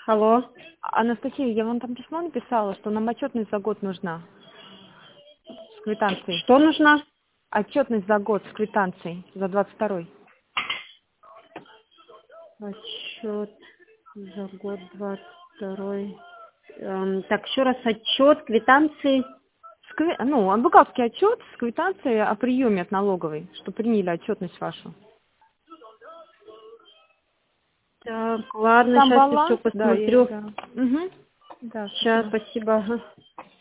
Алло. Анастасия, я вам там письмо написала, что нам отчетность за год нужна с квитанцией. Что нужно? Отчетность за год с квитанцией за 22-й. Отчет за год 22. Так, еще раз отчет, квитанции. Ну, бухгалтерский отчет с квитанцией о приеме от налоговой, что приняли отчетность вашу. Так, ладно, Там сейчас я все баланс, да, посмотрю. да. Угу. Да, Сейчас, спасибо. спасибо. Ага.